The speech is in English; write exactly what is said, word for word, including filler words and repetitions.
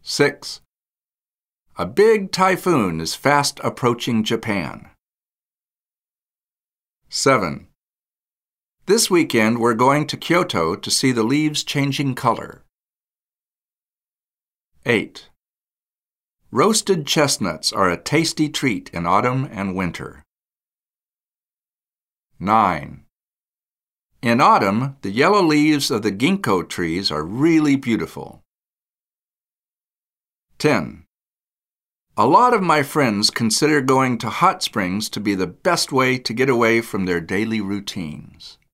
six. A big typhoon is fast approaching Japan. seven. This weekend we're going to Kyoto to see the leaves changing color. eight. Roasted chestnuts are a tasty treat in autumn and winter. nine. In autumn, the yellow leaves of the ginkgo trees are really beautiful. ten. A lot of my friends consider going to hot springs to be the best way to get away from their daily routines.